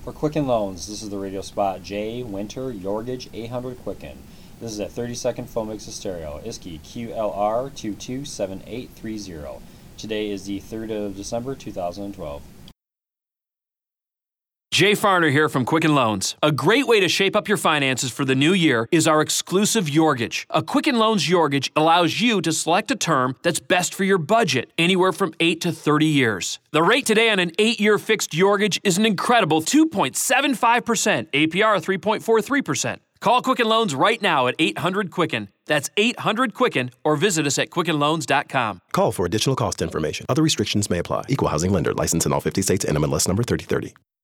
For Quicken Loans, this is the radio spot J Winter Yorgage 800 Quicken. This is a 30-second phone mix of stereo. ISKI QLR227830. Today is the 3rd of December 2012. Jay Farner here from Quicken Loans. A great way to shape up your finances for the new year is our exclusive Yorgage. A Quicken Loans Yorgage allows you to select a term that's best for your budget, anywhere from 8 to 30 years. The rate today on an 8-year fixed Yorgage is an incredible 2.75%, APR 3.43%. Call Quicken Loans right now at 800-QUICKEN. That's 800-QUICKEN, or visit us at QuickenLoans.com. Call for additional cost information. Other restrictions may apply. Equal housing lender. License in all 50 states. NMLS number 3030.